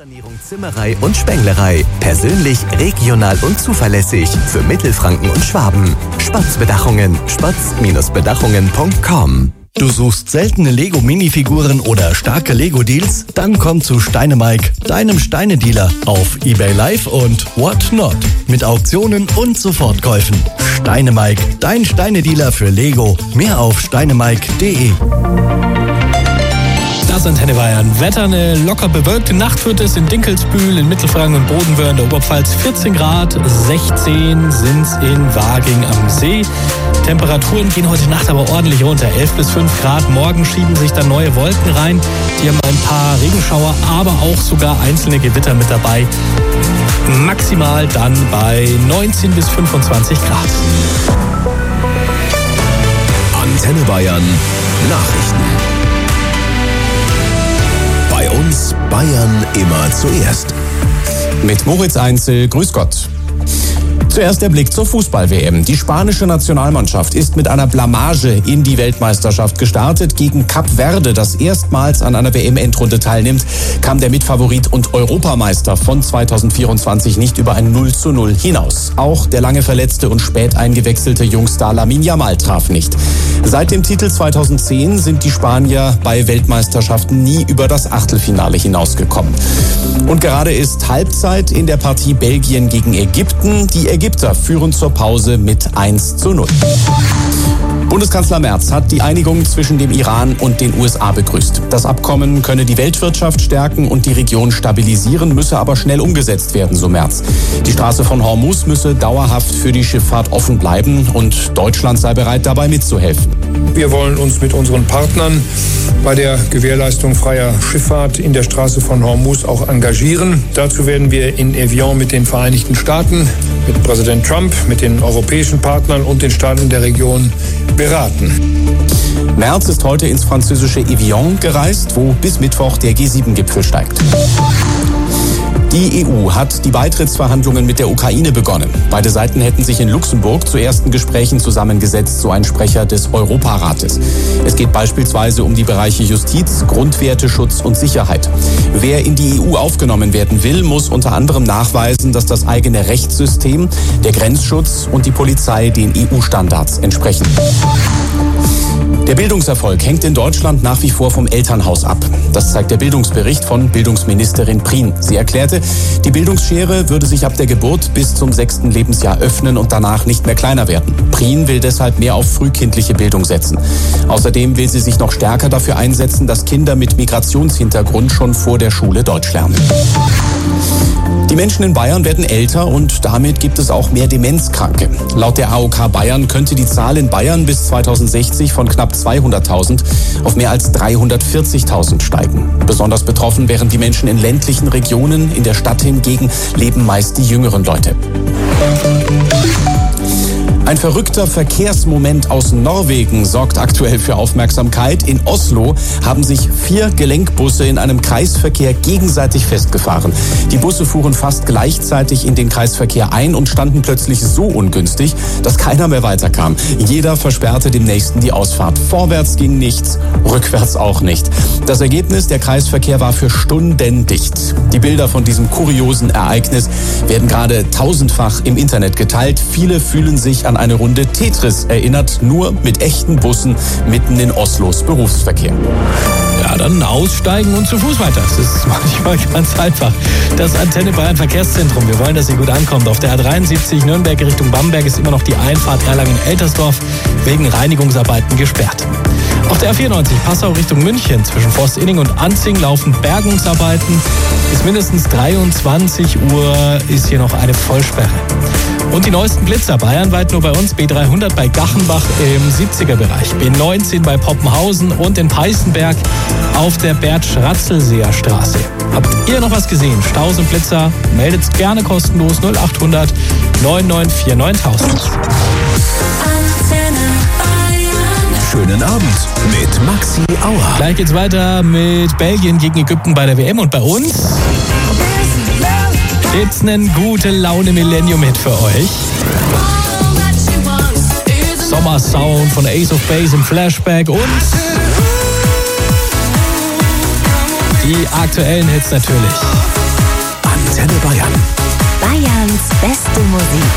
Bausanierung, Zimmerei und Spenglerei. Persönlich, regional und zuverlässig. Für Mittelfranken und Schwaben. Spatz-Bedachungen. spatz-bedachungen.com. Du suchst seltene Lego-Minifiguren oder starke Lego-Deals? Dann komm zu Steinemike, deinem Steine-Dealer auf eBay Live und Whatnot. Mit Auktionen und Sofortkäufen. Steinemike, dein Steine-Dealer für Lego. Mehr auf steinemike.de. Das Antenne Bayern. Wetter, eine locker bewölkte Nacht wird es in Dinkelsbühl, in Mittelfranken und Bodenwöhr in der Oberpfalz 14 Grad, 16 sind's in Waging am See. Temperaturen gehen heute Nacht aber ordentlich runter, 11 bis 5 Grad. Morgen schieben sich dann neue Wolken rein. Die haben ein paar Regenschauer, aber auch sogar einzelne Gewitter mit dabei. Maximal dann bei 19 bis 25 Grad. Antenne Bayern Nachrichten. Bei uns Bayern immer zuerst. Mit Moritz Einzel, grüß Gott. Zuerst der Blick zur Fußball-WM. Die spanische Nationalmannschaft ist mit einer Blamage in die Weltmeisterschaft gestartet. Gegen Kap Verde, das erstmals an einer WM-Endrunde teilnimmt, kam der Mitfavorit und Europameister von 2024 nicht über ein 0:0 hinaus. Auch der lange verletzte und spät eingewechselte Jungstar Lamine Yamal traf nicht. Seit dem Titel 2010 sind die Spanier bei Weltmeisterschaften nie über das Achtelfinale hinausgekommen. Und gerade ist Halbzeit in der Partie Belgien gegen Ägypten. Die Ägypter führen zur Pause mit 1:0. Bundeskanzler Merz hat die Einigung zwischen dem Iran und den USA begrüßt. Das Abkommen könne die Weltwirtschaft stärken und die Region stabilisieren, müsse aber schnell umgesetzt werden, so Merz. Die Straße von Hormuz müsse dauerhaft für die Schifffahrt offen bleiben und Deutschland sei bereit, dabei mitzuhelfen. Wir wollen uns mit unseren Partnern bei der Gewährleistung freier Schifffahrt in der Straße von Hormuz auch engagieren. Dazu werden wir in Evian mit den Vereinigten Staaten, mit Präsident Trump, mit den europäischen Partnern und den Staaten der Region beraten. Merz ist heute ins französische Evian gereist, wo bis Mittwoch der G7-Gipfel steigt. Die EU hat die Beitrittsverhandlungen mit der Ukraine begonnen. Beide Seiten hätten sich in Luxemburg zu ersten Gesprächen zusammengesetzt, so ein Sprecher des Europarates. Es geht beispielsweise um die Bereiche Justiz, Grundwerteschutz und Sicherheit. Wer in die EU aufgenommen werden will, muss unter anderem nachweisen, dass das eigene Rechtssystem, der Grenzschutz und die Polizei den EU-Standards entsprechen. Der Bildungserfolg hängt in Deutschland nach wie vor vom Elternhaus ab. Das zeigt der Bildungsbericht von Bildungsministerin Prien. Sie erklärte, die Bildungsschere würde sich ab der Geburt bis zum 6. Lebensjahr öffnen und danach nicht mehr kleiner werden. Prien will deshalb mehr auf frühkindliche Bildung setzen. Außerdem will sie sich noch stärker dafür einsetzen, dass Kinder mit Migrationshintergrund schon vor der Schule Deutsch lernen. Die Menschen in Bayern werden älter und damit gibt es auch mehr Demenzkranke. Laut der AOK Bayern könnte die Zahl in Bayern bis 2060 von knapp 200.000 auf mehr als 340.000 steigen. Besonders betroffen wären die Menschen in ländlichen Regionen. In der Stadt hingegen leben meist die jüngeren Leute. Ein verrückter Verkehrsmoment aus Norwegen sorgt aktuell für Aufmerksamkeit. In Oslo haben sich 4 Gelenkbusse in einem Kreisverkehr gegenseitig festgefahren. Die Busse fuhren fast gleichzeitig in den Kreisverkehr ein und standen plötzlich so ungünstig, dass keiner mehr weiterkam. Jeder versperrte dem Nächsten die Ausfahrt. Vorwärts ging nichts, rückwärts auch nicht. Das Ergebnis, der Kreisverkehr war für Stunden dicht. Die Bilder von diesem kuriosen Ereignis werden gerade tausendfach im Internet geteilt. Viele fühlen sich an eine Runde Tetris erinnert, nur mit echten Bussen mitten in Oslos Berufsverkehr. Ja, dann aussteigen und zu Fuß weiter. Das ist manchmal ganz einfach. Das Antenne Bayern Verkehrszentrum. Wir wollen, dass ihr gut ankommt. Auf der A73 Nürnberg Richtung Bamberg ist immer noch die Einfahrt Erlangen-Eltersdorf wegen Reinigungsarbeiten gesperrt. Auf der A94 Passau Richtung München zwischen Forstinning und Anzing laufen Bergungsarbeiten. Bis mindestens 23 Uhr ist hier noch eine Vollsperre. Und die neuesten Blitzer bayernweit nur bei uns. B300 bei Gachenbach im 70er-Bereich. B19 bei Poppenhausen und in Peißenberg auf der Bert-Schratzelseer Straße. Habt ihr noch was gesehen? Staus und Blitzer? Meldet gerne kostenlos 0800 9949 9000. Schönen Abend mit Maxi Auer. Gleich geht's weiter mit Belgien gegen Ägypten bei der WM und bei uns gibt's einen gute Laune Millennium-Hit für euch. Sommersound von Ace of Base im Flashback und die aktuellen Hits natürlich. Antenne Bayern. Bayerns beste Musik.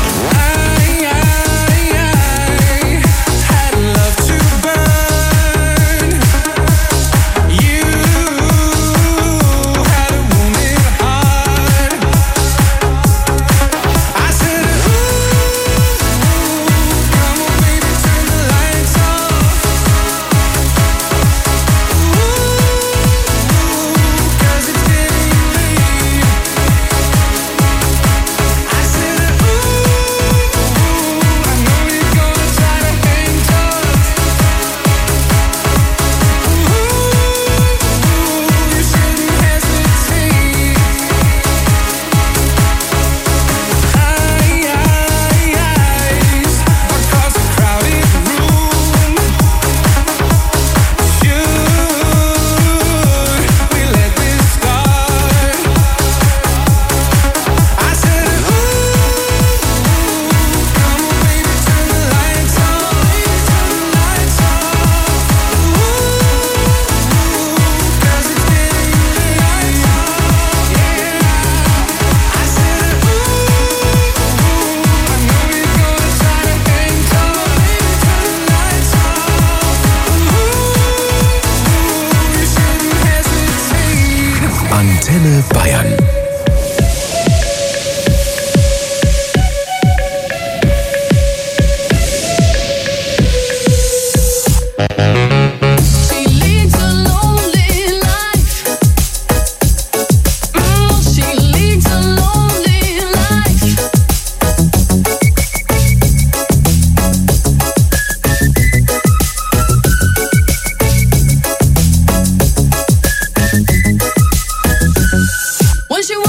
Antenne Bayern. When she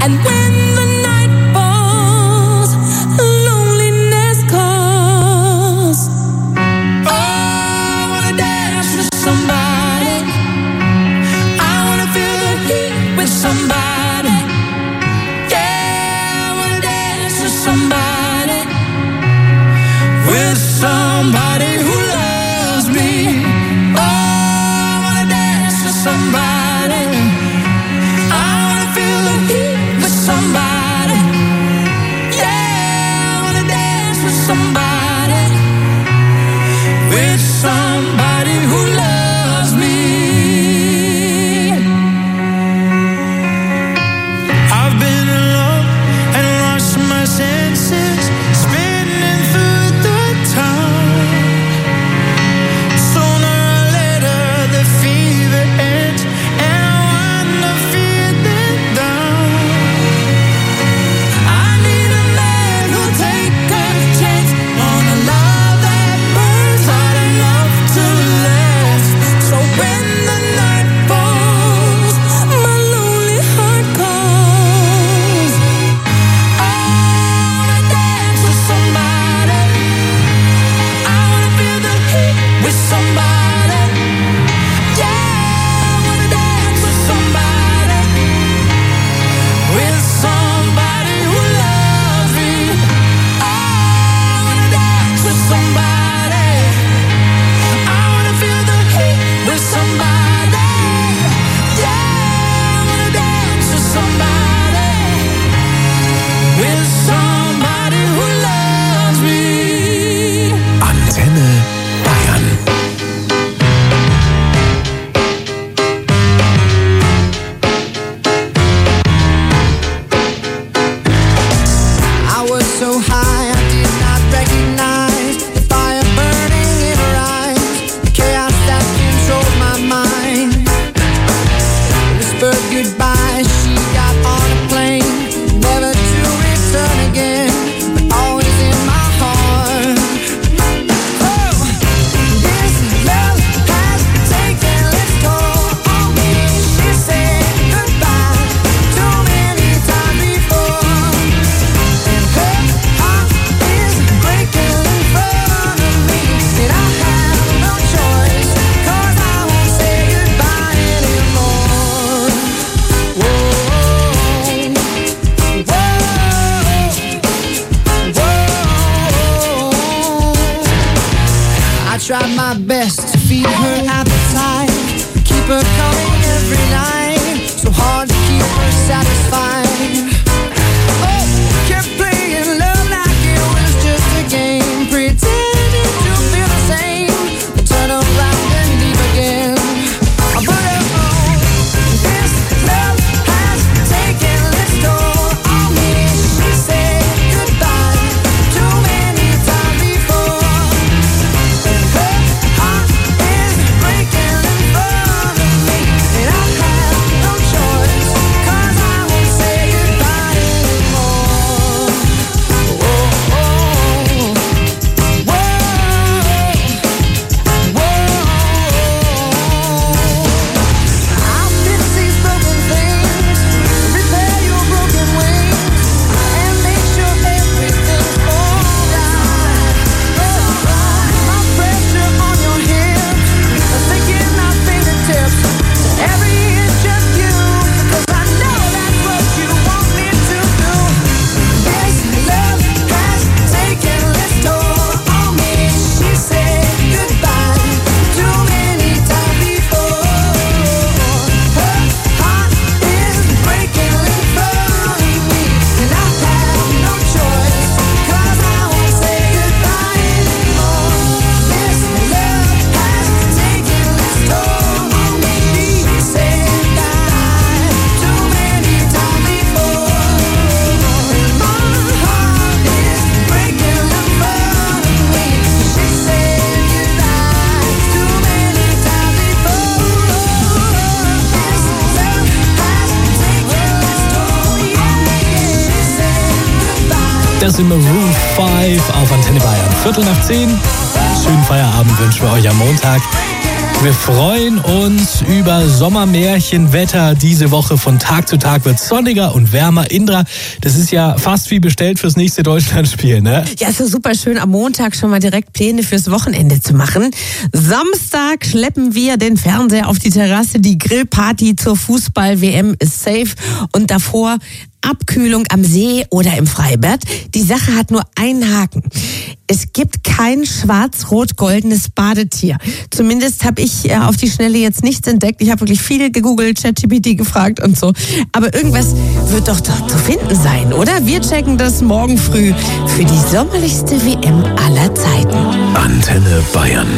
tried my best to feed her appetite, keep her coming every night, so hard to keep her satisfied. Oh, kept playing love like it was just a game, pretending to feel the same, then turn around and leave again. I put her on. This love has taken its toll on me. She said goodbye too many times before, and her heart is breaking in front of me, and I have no choice, 'cause I won't say goodbye anymore. Whoa, whoa, whoa, I'll fix these broken things, repair your broken wings, and make sure everything's alright. My pressure on your hips, a thinking my fingertips, every inch of you, 'cause I know that's what you want me to do. This love has taken its toll on me. She said goodbye too many times before. Her heart is breaking in front of me, and I have no choice, 'cause I won't say goodbye anymore. This love has taken its toll on me. She said goodbye too many times before, and my heart is breaking in front of me. She said goodbye too many times before. This love has taken its toll on me. She said goodbye. Das sind Maroon 5 auf Antenne Bayern. 10:15. Schönen Feierabend wünschen wir euch am Montag. Wir freuen uns über Sommermärchenwetter. Diese Woche von Tag zu Tag wird sonniger und wärmer. Indra, das ist ja fast wie bestellt fürs nächste Deutschlandspiel, ne? Ja, ist so super schön, am Montag schon mal direkt Pläne fürs Wochenende zu machen. Samstag schleppen wir den Fernseher auf die Terrasse. Die Grillparty zur Fußball-WM ist safe. Und davor Abkühlung am See oder im Freibad. Die Sache hat nur einen Haken. Es gibt kein schwarz-rot-goldenes Badetier. Zumindest habe ich auf die Schnelle jetzt nichts entdeckt. Ich habe wirklich viel gegoogelt, ChatGPT gefragt und so. Aber irgendwas wird doch zu finden sein, oder? Wir checken das morgen früh für die sommerlichste WM aller Zeiten. Antenne Bayern.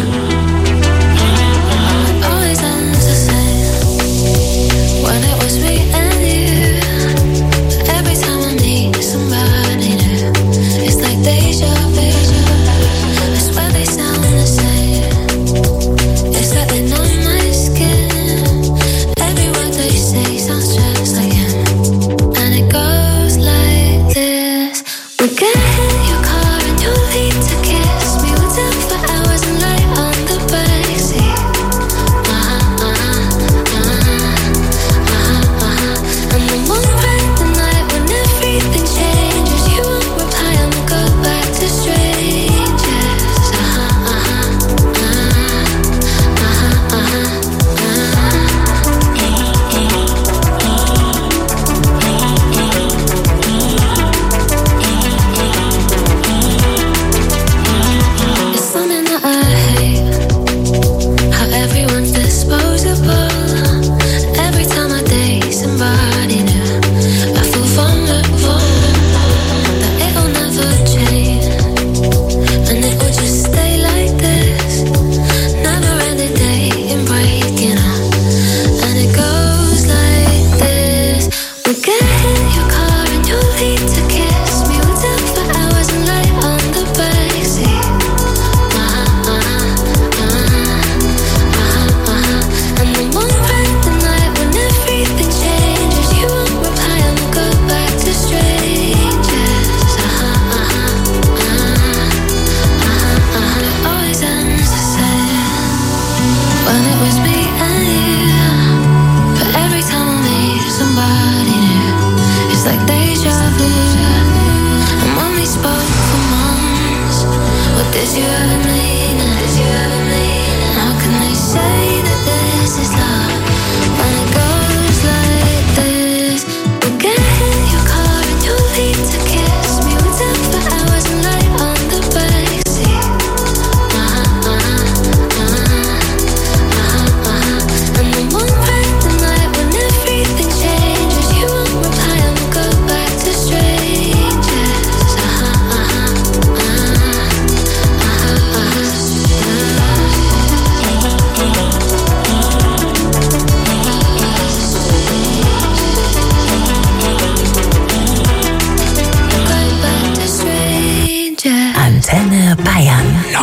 Antenne Bayern.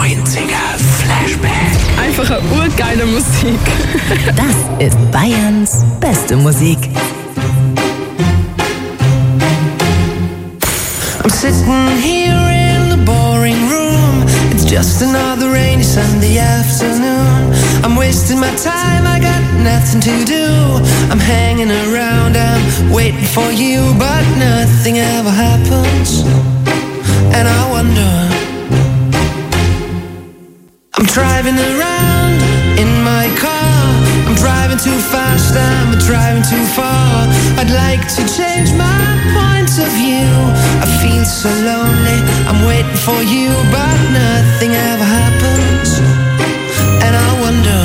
90er Flashback. Einfache urgeile Musik. Das ist Bayerns beste Musik. I'm sitting here in the boring room. It's just another rainy Sunday afternoon. I'm wasting my time, I got nothing to do. I'm hanging around, I'm waiting for you, but nothing ever happens. And I wonder, I'm driving around in my car. I'm driving too fast, I'm driving too far. I'd like to change my point of view. I feel so lonely, I'm waiting for you, but nothing ever happens. And I wonder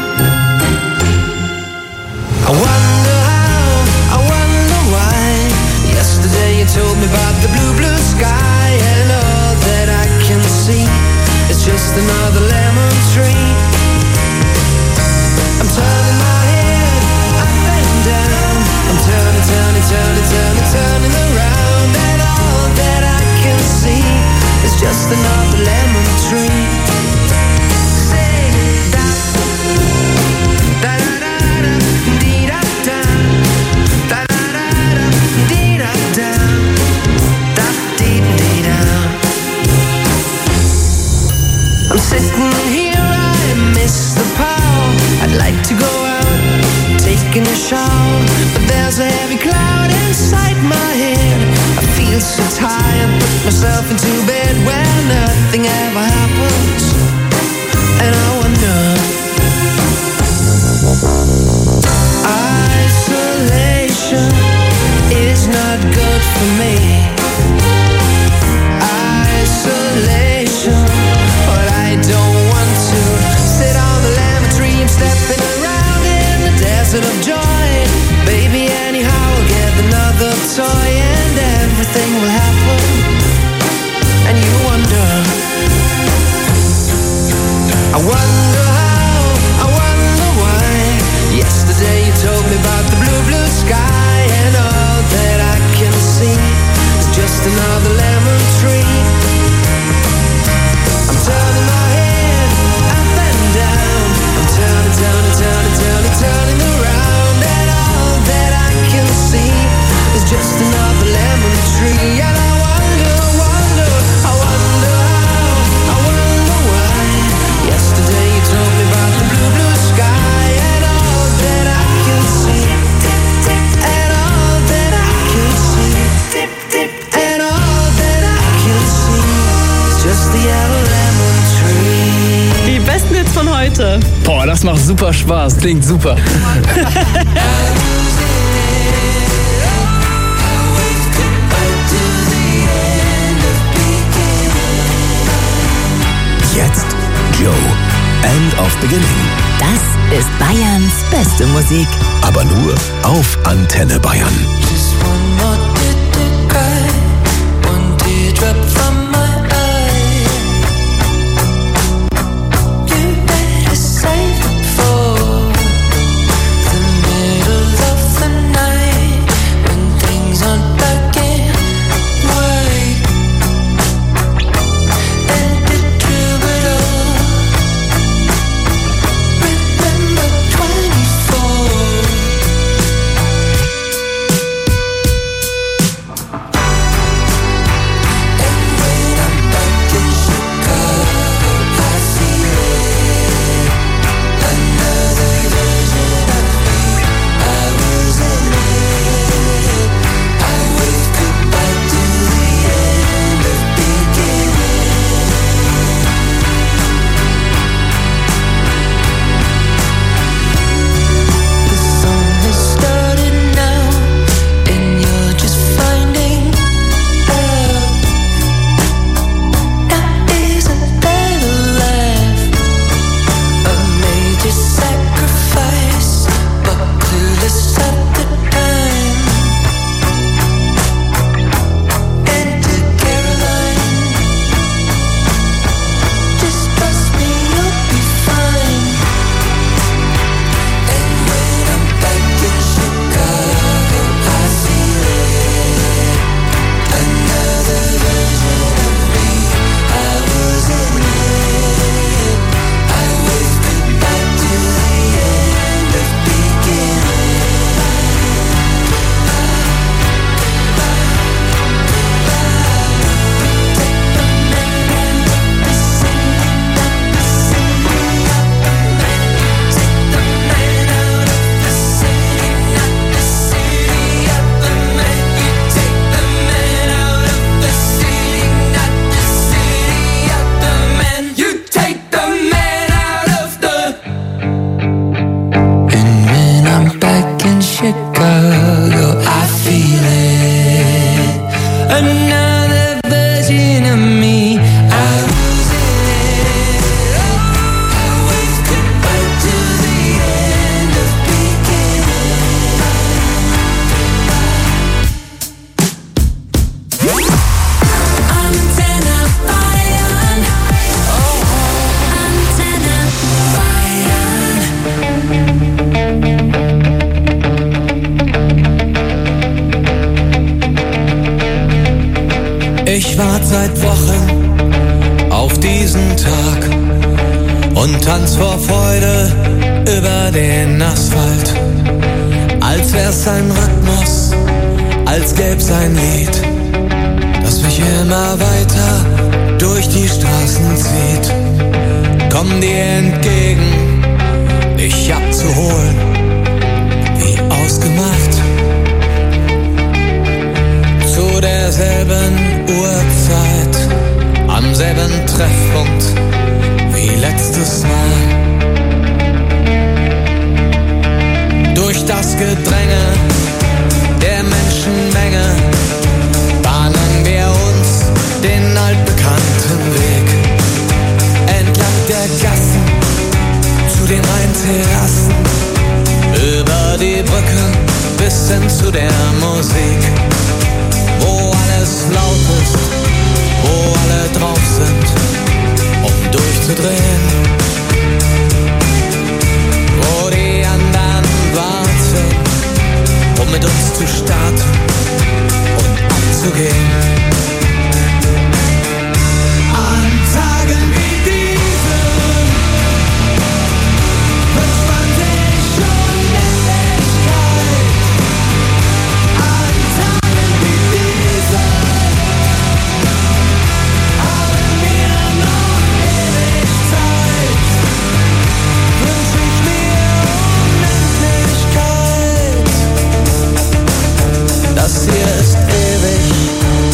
how, I wonder why. Yesterday you told me about the blue, blue sky, and all that I can see is just another lemon tree. I'm turning my head up and down. I'm turning, turning, turning, turning, turning around, and all that I can see is just another lemon tree. Say da not good for me. Isolation, but I don't want to sit on the lemon tree and stepping around in the desert of joy. Baby, anyhow, I'll get another toy and everything will happen. And you wonder, I wonder how, I wonder why. Yesterday you told me about the blue, blue sky, and all that I can see is just another lemon tree. I'm turning my head up and down. I'm turning, turning, turning, turning, turning around, and all that I can see is just another lemon tree. And I wonder, wonder, I wonder how, I wonder why. Yesterday you told me about the blue, blue sky, and all that I can see, and all that I can see, and all that I can see is just the yellow lemon tree. Die besten Hits von heute. Boah, das macht super Spaß. Klingt super. Jetzt Joe. End of Beginning. Das ist Bayerns beste Musik. Aber nur auf Antenne Bayern. Just one more to cry, one teardrop from my eye. You better save it for the middle of the night, when things aren't black and white. And the troubadour, remember 24. Ich wart seit Wochen auf diesen Tag und tanz vor Freude über den Asphalt. Als wär's ein Rhythmus, als gäb's ein Lied, das mich immer weiter durch die Straßen zieht. Komm dir entgegen, dich abzuholen, wie ausgemacht. Zu derselben Uhrzeit, am selben Treffpunkt wie letztes Mal. Durch das Gedränge der Menschenmenge zu gehen. An Tagen wie diesen wünscht man sich schon Endlichkeit. An Tagen wie diesen haben wir noch ewig Zeit. Wünsch ich mir Unendlichkeit. Das hier ist ewig.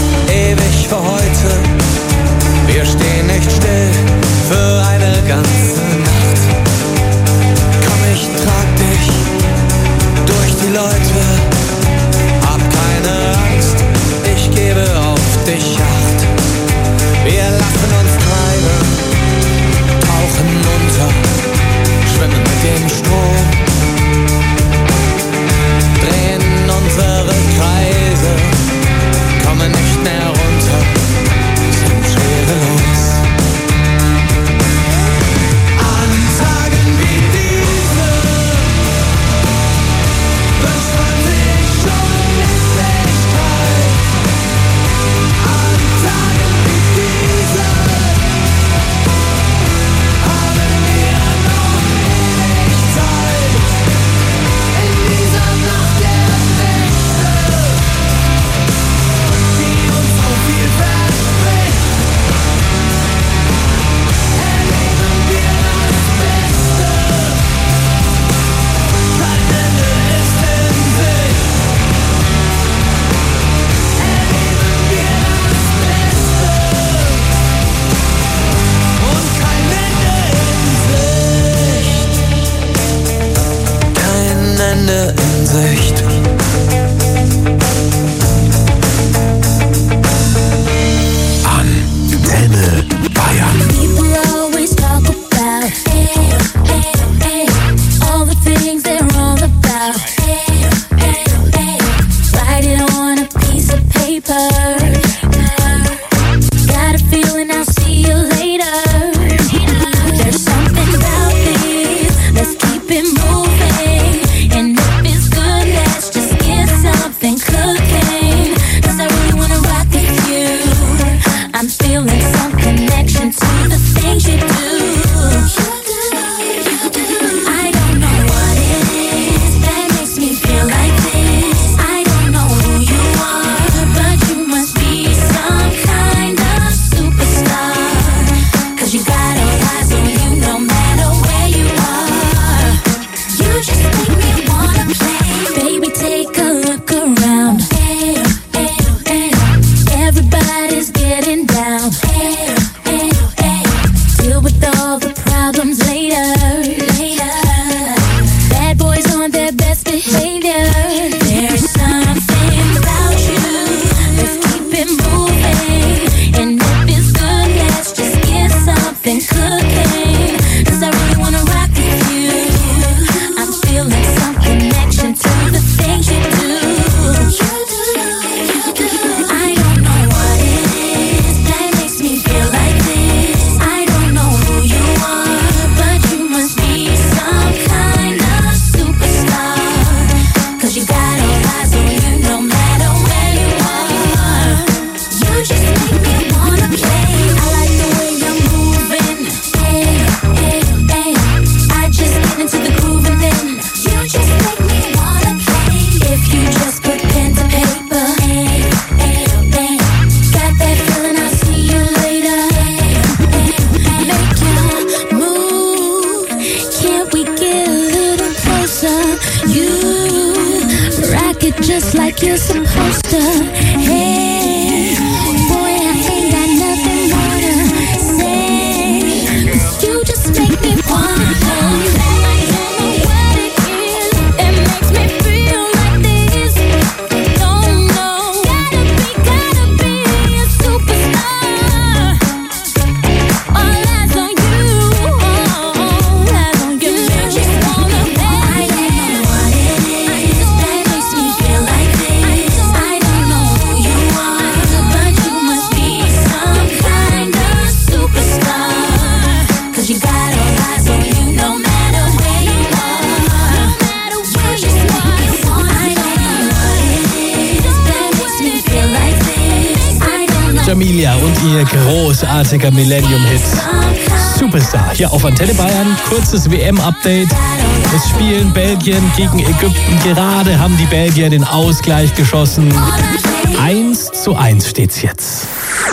Jamilia und ihr großartiger Millennium-Hit Superstar. Hier auf Antenne Bayern, kurzes WM-Update. Es spielen Belgien gegen Ägypten. Gerade haben die Belgier den Ausgleich geschossen. 1:1 steht's jetzt.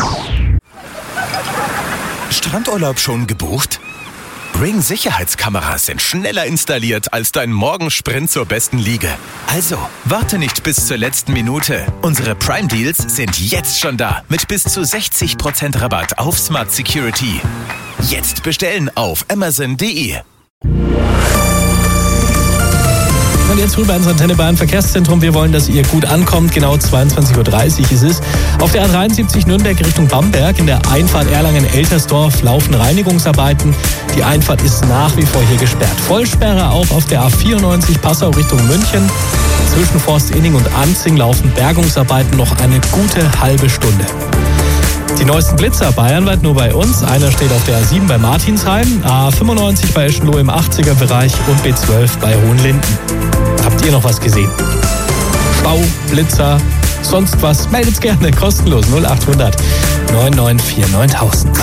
Strandurlaub schon gebucht? Ring Sicherheitskameras sind schneller installiert als dein Morgensprint zur besten Liege. Also, warte nicht bis zur letzten Minute. Unsere Prime Deals sind jetzt schon da mit bis zu 60% Rabatt auf Smart Security. Jetzt bestellen auf Amazon.de. Und jetzt rüber ins Antenne Bayern Verkehrszentrum. Wir wollen, dass ihr gut ankommt. Genau 22:30 Uhr ist es. Auf der A73 Nürnberg Richtung Bamberg in der Einfahrt Erlangen-Eltersdorf laufen Reinigungsarbeiten. Die Einfahrt ist nach wie vor hier gesperrt. Vollsperre auch auf der A94 Passau Richtung München. Zwischen Forst-Inning und Anzing laufen Bergungsarbeiten noch eine gute halbe Stunde. Die neuesten Blitzer bayernweit nur bei uns. Einer steht auf der A7 bei Martinsheim, A95 bei Eschenlohe im 80er-Bereich und B12 bei Hohenlinden. Habt ihr noch was gesehen? Stau, Blitzer, sonst was? Meldet's gerne, kostenlos 0800 994 9000.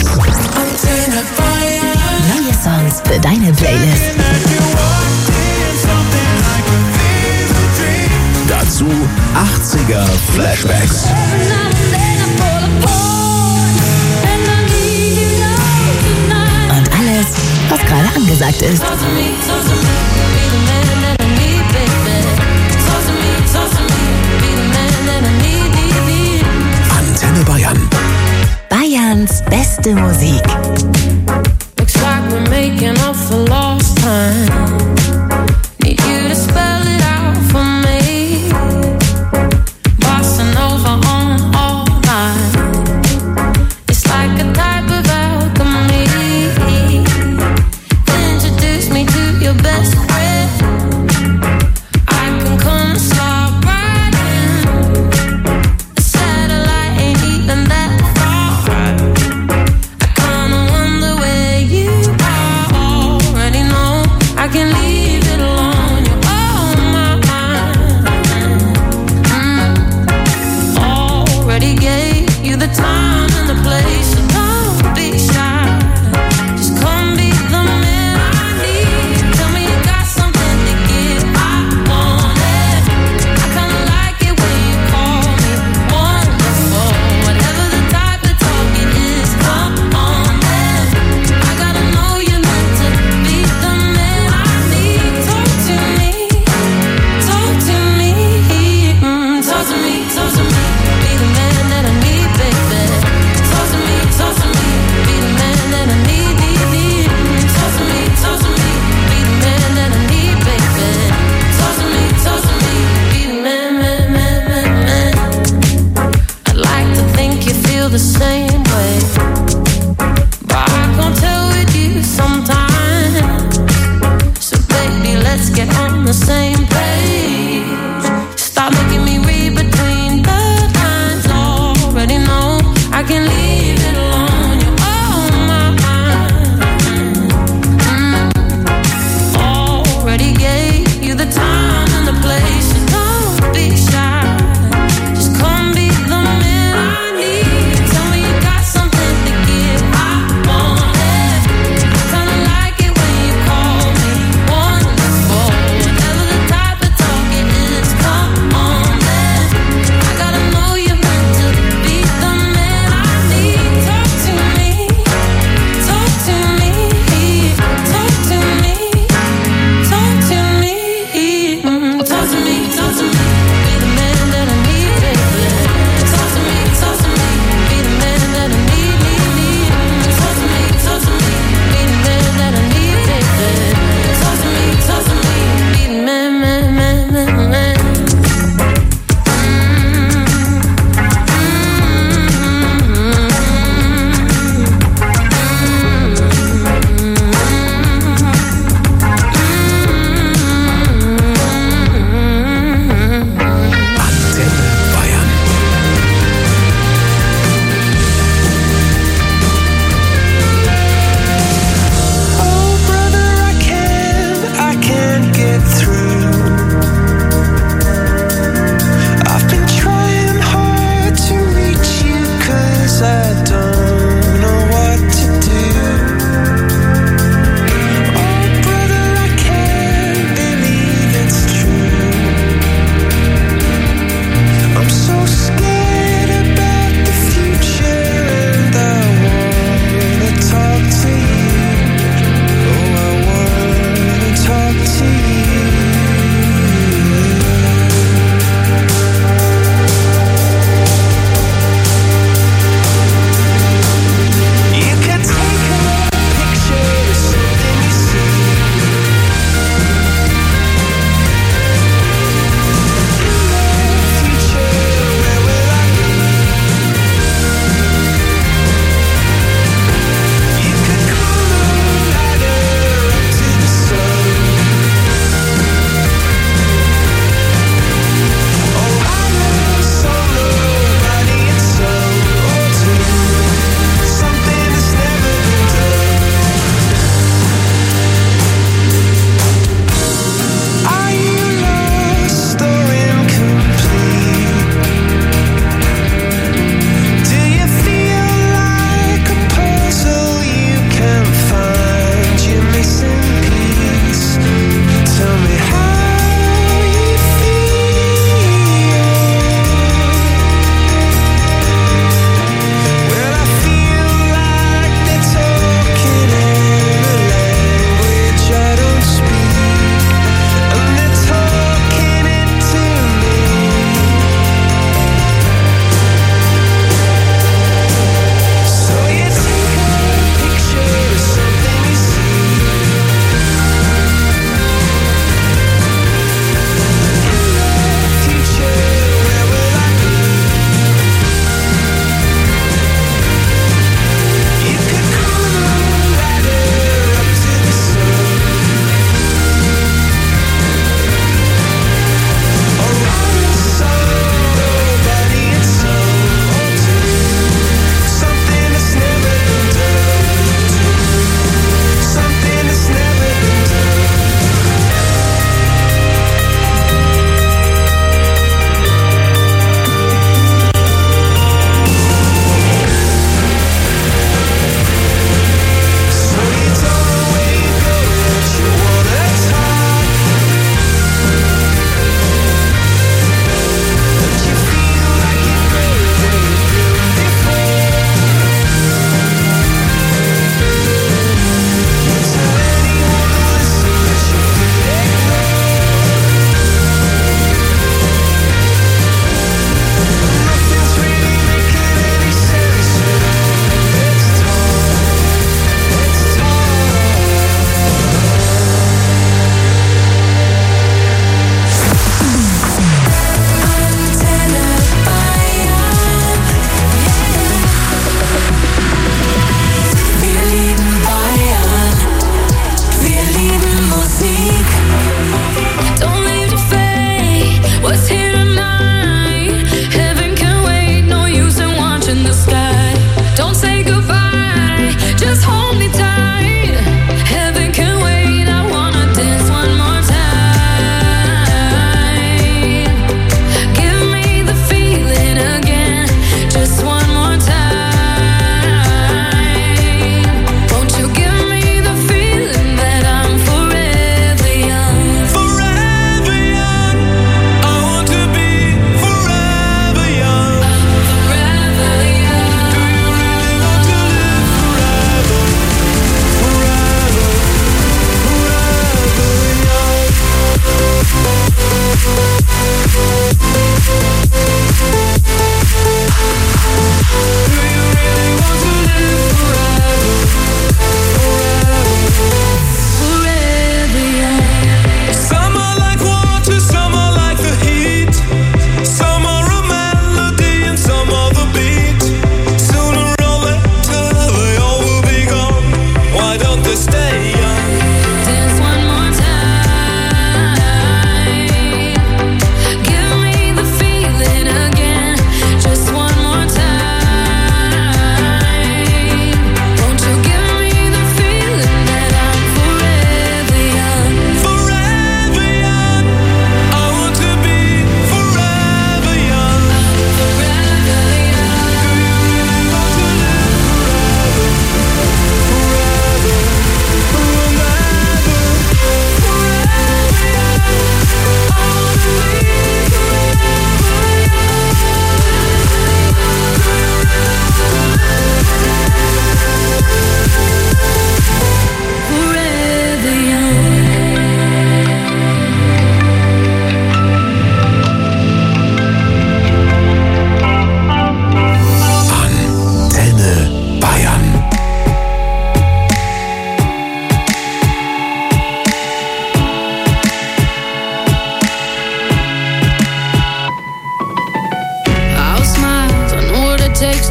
Neue Songs für deine Playlist. Dazu 80er Flashbacks. Und alles, was gerade angesagt ist. Antenne Bayern. Bayerns beste Musik. Looks like we're making up for lost time. Need you to spell it out for me. Bossa Nova on all night. It's like a type of alchemy. Introduce me to your best friend. I can come and slide right in. A satellite ain't even that far. I kinda wonder where you are. Already know I can leave it alone. You're on my mind. Already gave you the time and the place, so don't be shy. Just come be the man I need. Tell me you got something to give. I want it. I kinda like it when you call me wonderful. Whatever the type of talk it is, come on then. I gotta know you're meant to be the man I need. Talk to me, talk to me, talk to me, talk to me. Be the man that I need, baby. Talk to me, talk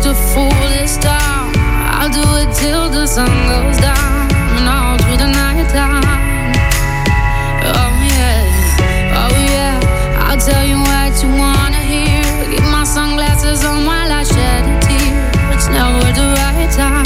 to fool this town. I'll do it till the sun goes down and all through the night time. Oh yeah, I'll tell you what you wanna hear. Keep my sunglasses on while I shed a tear. It's never the right time.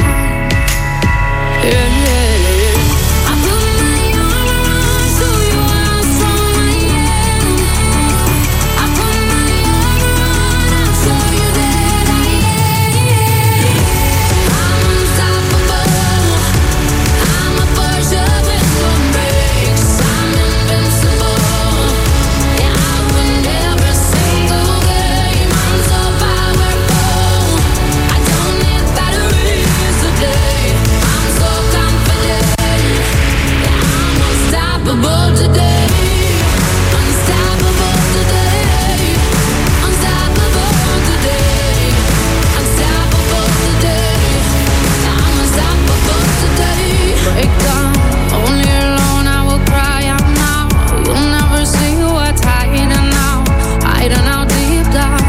Yeah. I put my arm around so you how strong I am. I put my arm around, I'll show you that I am. I'm unstoppable. I'm a Porsche with no brakes. I'm invincible. Yeah, I win every single game. I'm so powerful. I don't need batteries today. I'm so confident. Yeah, I'm unstoppable today. Unstoppable today. Unstoppable today. Unstoppable today. I'm unstoppable today. Break down, only alone I will cry out now. You'll never see what's hiding out deep down.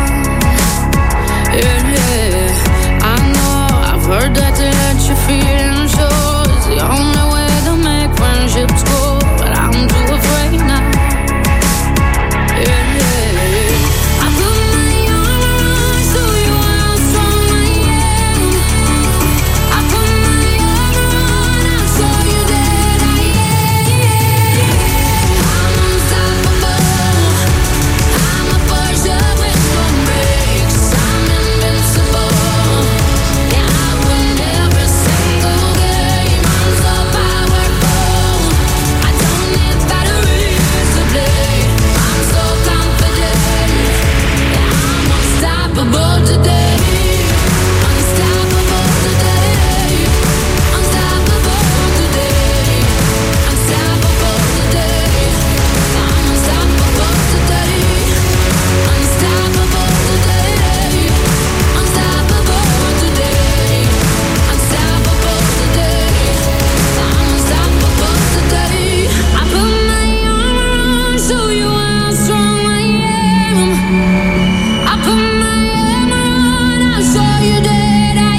Yeah, I know, I've heard that to let you feel and show is the only way to make friendships go, but I'm too afraid now. Yeah, I put my arm around so you how strong I am. I put my arm around, I'll show you that I am. I'm unstoppable. I'm a Porsche with no brakes. I'm invincible. Yeah, I win every single game. I'm so powerful. I don't need batteries to play. I'm so confident. Yeah, I'm unstoppable today. Unstoppable today. Unstoppable today. Unstoppable today. I'm unstoppable today. Unstoppable today. Unstoppable today. Unstoppable today. I'm unstoppable today. I put my arm around, show you how strong I am. I put my arm around, I'll show you that I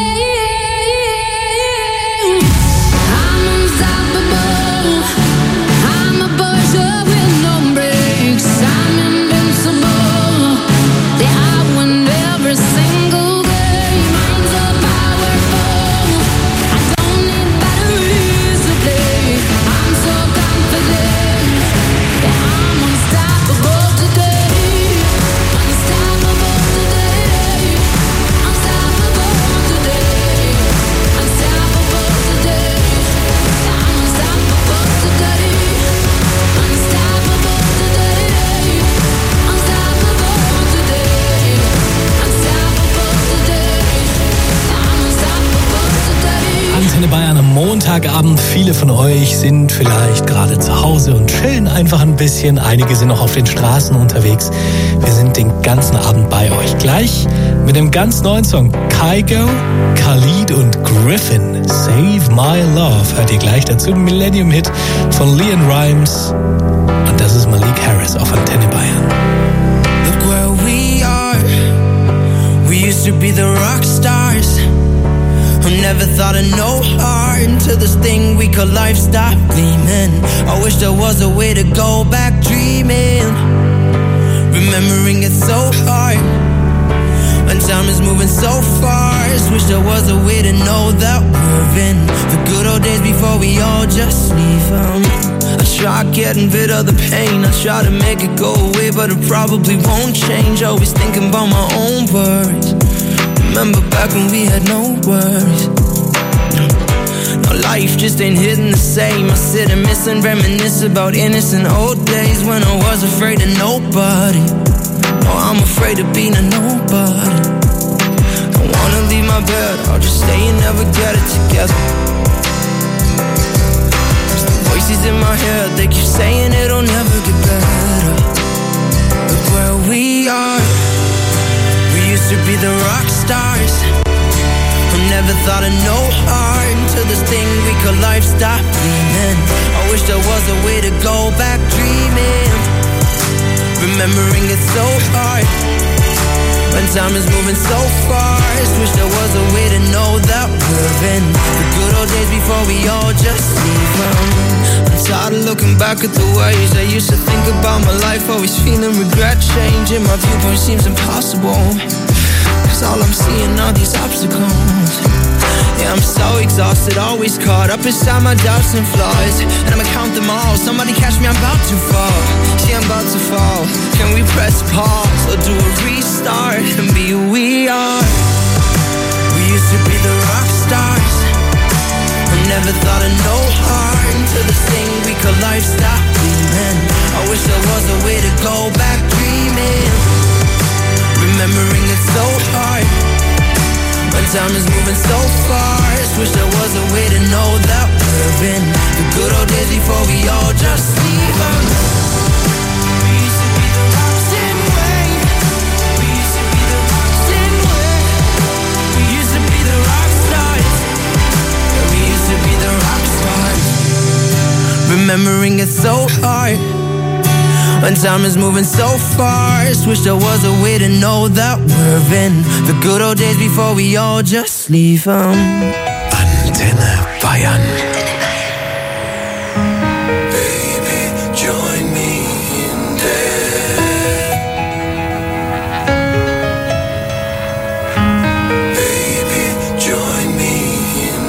am. I'm unstoppable. I'm a Porsche with no brakes. I'm invincible. Yeah, I win every single game. I'm so powerful. I don't need batteries to play. I'm so confident. Yeah, I'm unstoppable today. Unstoppable today. Unstoppable today. Unstoppable today. I'm unstoppable today. Unstoppable today. Unstoppable today. Unstoppable today. I'm unstoppable today. Antenne Bayern am Montagabend. Viele von euch sind vielleicht gerade zu Hause und chillen einfach ein bisschen. Einige sind noch auf den Straßen unterwegs. Wir sind den ganzen Abend bei euch. Gleich mit dem ganz neuen Song Kygo, Khalid und Griffin. Save My Love. Hört ihr gleich dazu. Ein Millennium-Hit von Leon Rimes. Und das ist Malik Harris auf Antenne Bayern. Look where we are. We used to be the rock stars who never thought of no heart until this thing we call life stopped gleaming. I wish there was a way to go back dreaming. Remembering it's so hard when time is moving so fast. Wish there was a way to know that we're in the good old days before we all just leave 'em. I try getting rid of the pain, I try to make it go away, but it probably won't change. Always thinking about my own worries. Remember back when we had no worries. Now life just ain't hitting the same. I sit and miss and reminisce about innocent old days when I was afraid of nobody. No, I'm afraid of being a nobody. Don't wanna leave my bed, I'll just stay and never get it together. Voices in my head, they keep saying it'll never get better. Look where we are. We used to be the rock stars who never thought of no heart until this thing we call life stopped gleaming. I wish there was a way to go back dreaming. Remembering it's so hard when time is moving so fast. Wish days before we all just leave them. I'm tired of looking back at the ways I used to think about my life, always feeling regret. Changing my viewpoint seems impossible, cause all I'm seeing are these obstacles. Yeah, I'm so exhausted, always caught up inside my doubts and flaws, and I'ma count them all. Somebody catch me, I'm about to fall. See, I'm about to fall. Can we press pause or do a restart and be who we are? We used to be the rock stars. I never thought of no harm to this thing we call life. Stop dreaming. I wish there was a way to go back dreaming. Remembering it's so hard when time is moving so fast. Wish there was a way to know that we're in the good old days before we all just leave them. We used to be the rocks in way. We used to be the rocks in way. We used to be the rock stars. Yeah, we used to be the rock stars. Remembering it's so hard when time is moving so fast. Wish there was a way to know that we're in the good old days before we all just leave them. Antenne Bayern. Baby, join me in bed. Baby, join me in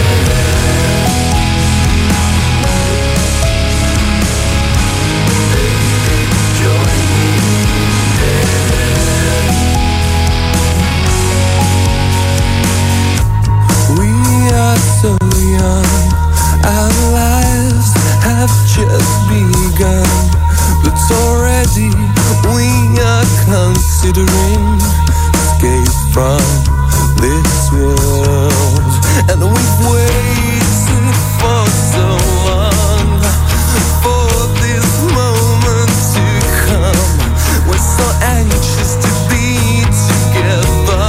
so young, our lives have just begun, but already we are considering escape from this world, and we've waited for so long for this moment to come. We're so anxious to be together.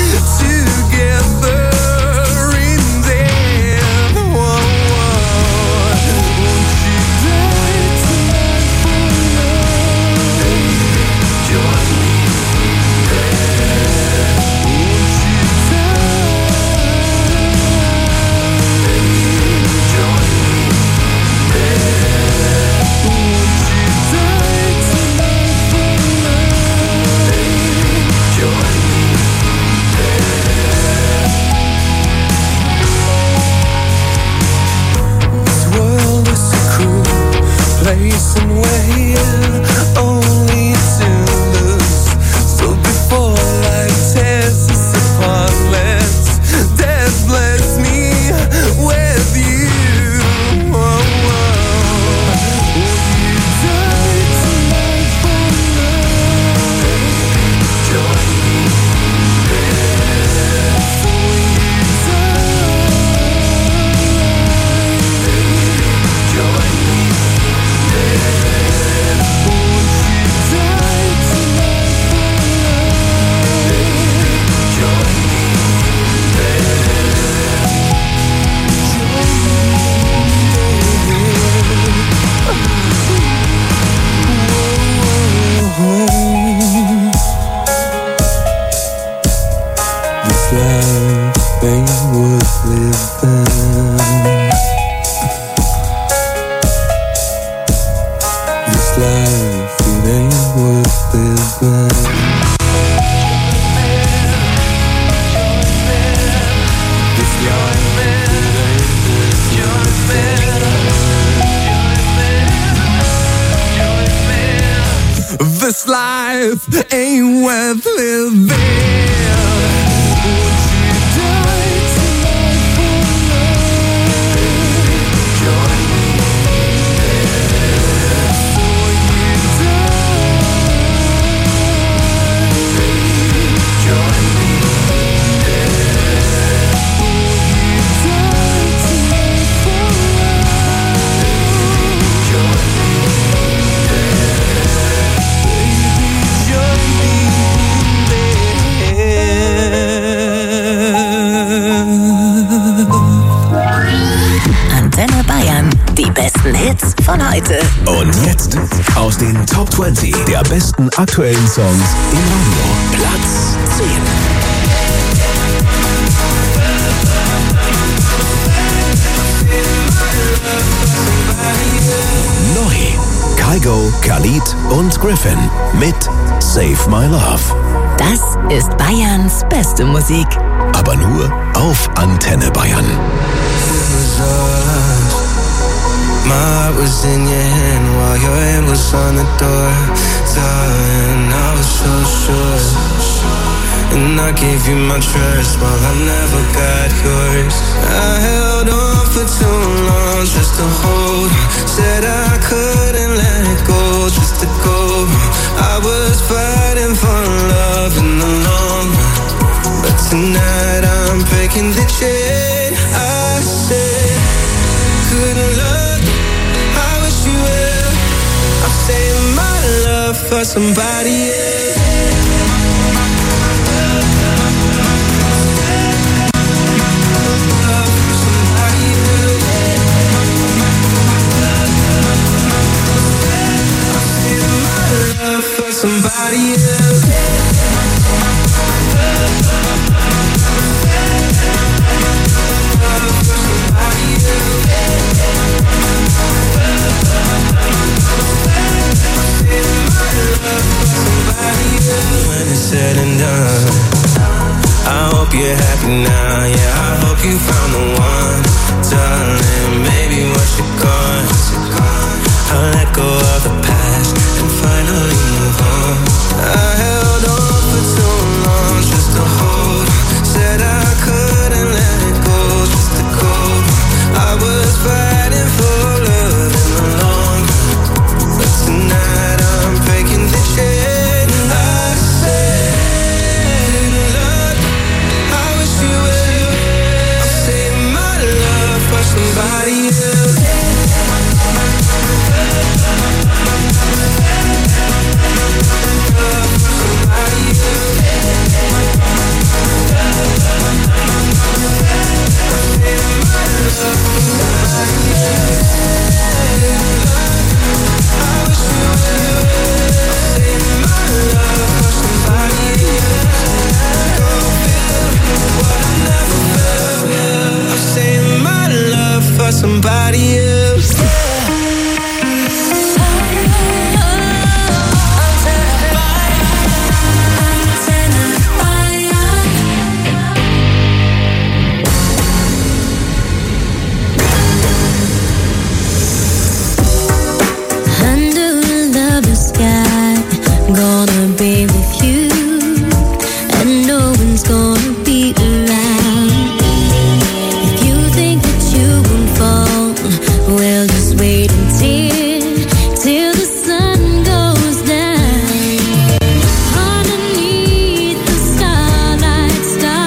Place and wait only to lose. So before life tears us apart, death bless me with you. Oh, oh. Will you die tonight for love? Join me there. So will you die? Join me. This life ain't worth living. This life, it ain't worth living. This life, it ain't worth living. This life ain't worth living. Antenne Bayern. Die besten Hits von heute. Und jetzt aus den Top 20 der besten aktuellen Songs im Radio. Platz 10. Kygo, Khalid und Griffin mit Save My Love. Das ist Bayerns beste Musik. Aber nur auf Antenne Bayern. My heart was in your hand while your hand was on the door. Darling, I was so sure. And I gave you my trust while I never got yours. I held on for too long just to hold. Said I couldn't let go just to go. I was fighting for love in the long run. But tonight I'm breaking the chain. I said, good luck, I wish you well. I'm saving my love for somebody else. Somebody else. When it's said and done, I hope you're happy now. Yeah, I hope you found the one, darling. Maybe once you're gone, I'll let go of the past and finally move on. I held on for too long just to hold. Said I couldn't let it go just to go. I was fighting for love in the long run. But tonight I'm breaking the chain. I said, look, I wish you well. I'm saving my love for somebody else. Somebody else. Under the sky, gonna be with you, and no one's gonna be around. If you think that you won't fall, well, just wait till the sun goes down. Underneath the starlight,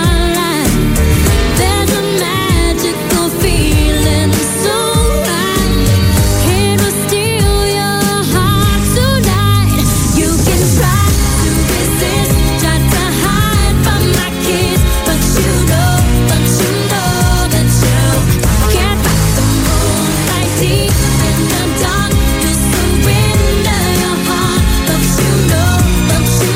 there's a magical feeling so right. It will steal your heart tonight. You can try to resist, try to hide from my kiss, but you know that you can't fight the moonlight deep in the dark. You surrender your heart, but you know that you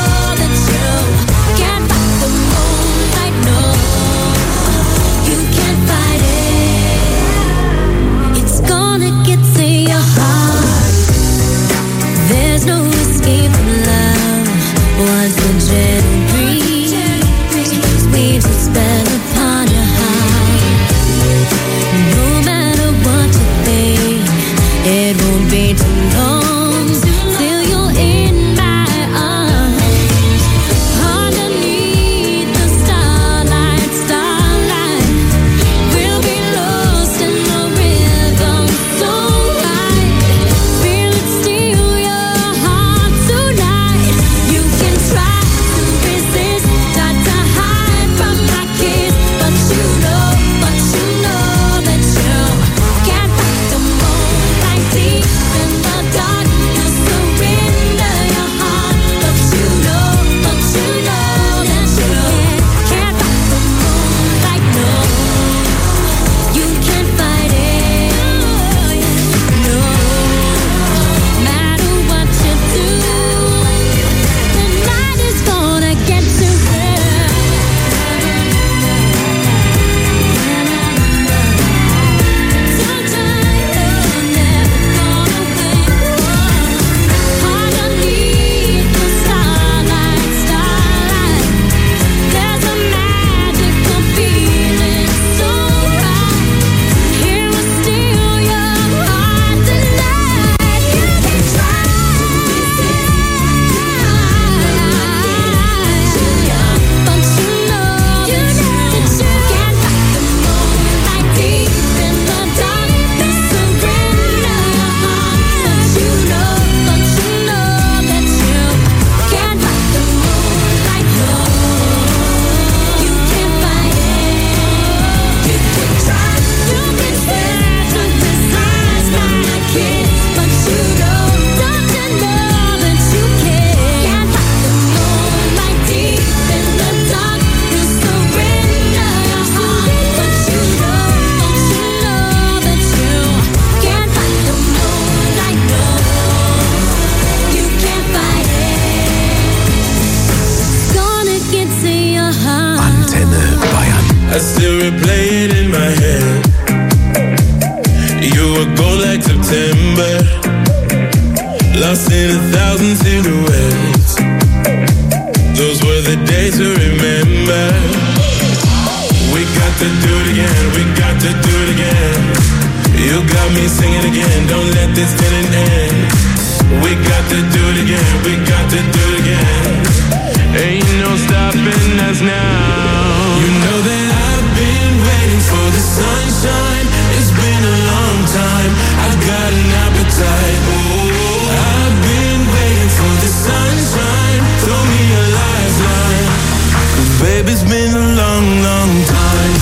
can't fight the moonlight. No, you can't fight it. It's gonna get to your heart. There's no escape from love. Once the gentle breeze weaves its spell upon your heart. No matter what you think, it won't be too long till you're in my arms. Underneath the starlight, we'll be lost in the rhythm so right. Feel it steal your heart tonight. You can try to resist, try to hide from my kiss, I still replay it in my head. You were gold like September, lost in 1,000 silhouettes. Those were the days to remember. We got to do it again, we got to do it again. You got me singing again, don't let this feeling end. We got to do it again, we got to do it again. Ain't no stopping us now. You know that I've been waiting for the sunshine. It's been a long time, I've got an appetite. Oh, I've been waiting for the sunshine. Throw me a lifeline, 'cause baby, it's been a long, long time.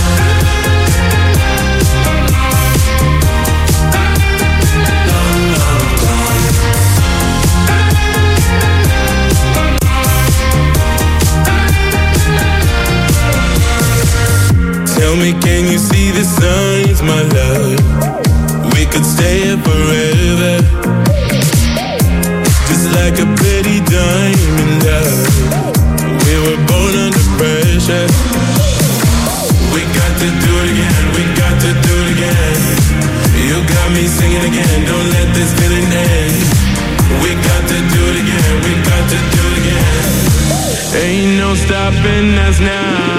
Tell me, can you see the signs, my love? We could stay here forever, just like a pretty diamond love. We were born under pressure. We got to do it again, we got to do it again. You got me singing again, don't let this feeling end. We got to do it again, we got to do it again. Ain't no stopping us now.